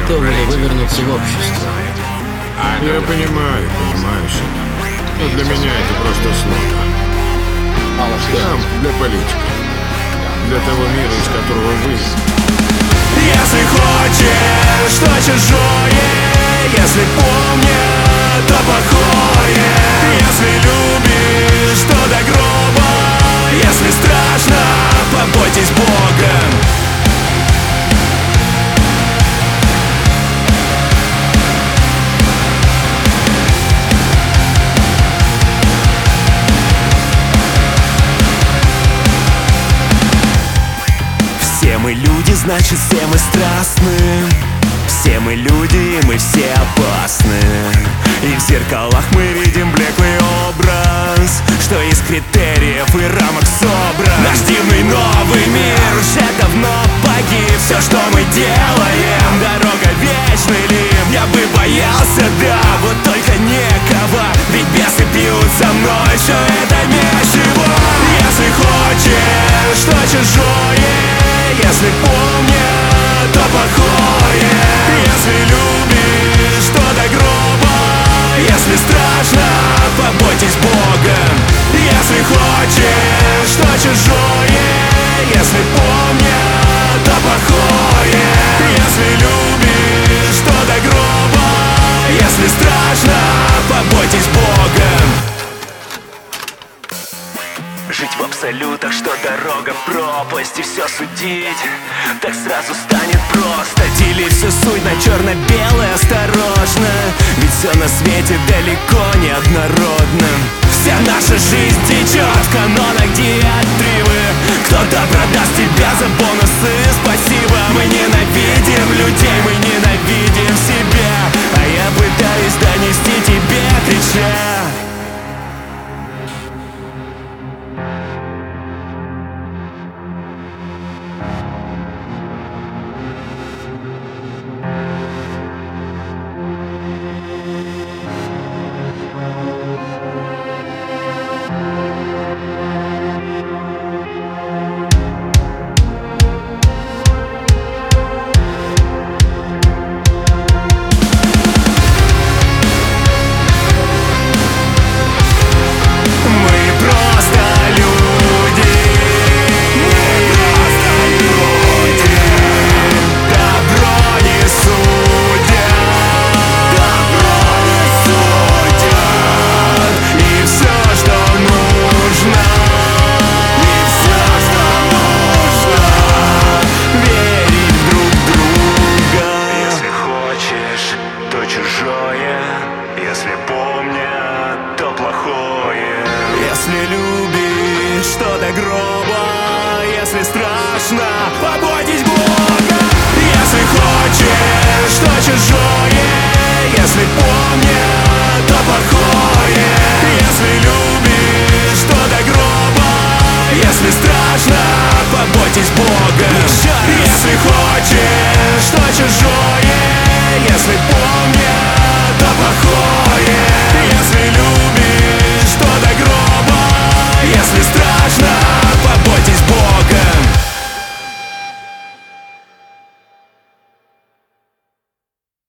готовы ли вывернуться в общество? Я понимаю, сына. Но для меня это просто слово. Там для политики. Для того мира, из которого вы. Если хочешь, что чужое, если помнят, то плохое. Если любишь, то до гроба. Если страшно, побойтесь Бога. Все мы люди, значит все мы страстны. Все мы люди, мы все опасны. И в зеркалах мы видим блеклый образ, что из критериев и рамок собран. Наш дивный новый мир уже давно погиб. Все, что мы делаем, дорога вечный ли? Я бы боялся, да, вот только некого. Ведь бесы пьют со мной, все это месиво. Если хочешь, что чужое, если помнят, то плохое. Если любишь, то до гроба. Если страшно, побойтесь Бога. Если хочешь, что чужое, если помнят, то плохое. Если любишь, то до гроба. Если страшно, побойтесь Бога. Жить в абсолютах, что дорога в пропасть. И все судить, так сразу станет просто. Делить всю суть на черно-белое осторожно. Ведь все на свете далеко не однородно. Вся наша жизнь течет в канонах диатривы. Кто-то продаст тебя за бонусы, спасибо. Мы ненавидим людей, мы ненавидим себя. А я пытаюсь донести тебе, крича. Если помнят, то плохое. Если любишь, что до гроба. Если страшно, побойтесь Бога. Если хочешь, что чужое. Если помнят, то плохое. Если любишь, что до гроба. Если страшно, побойтесь Бога. Если хочешь, что чужое. Если помнят,